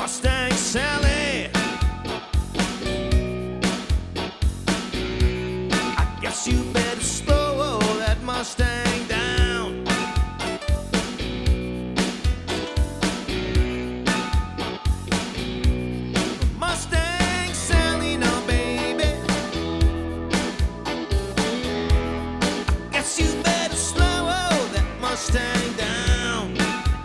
Mustang Sally. I guess you better slow that Mustang down. Mustang Sally, now baby, I guess you better slow that Mustang down.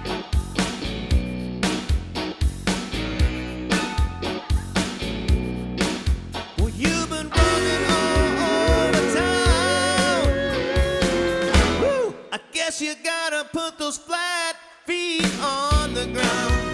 Well, you've been running all over town. Woo! I guess you gotta put those flat feet on the ground.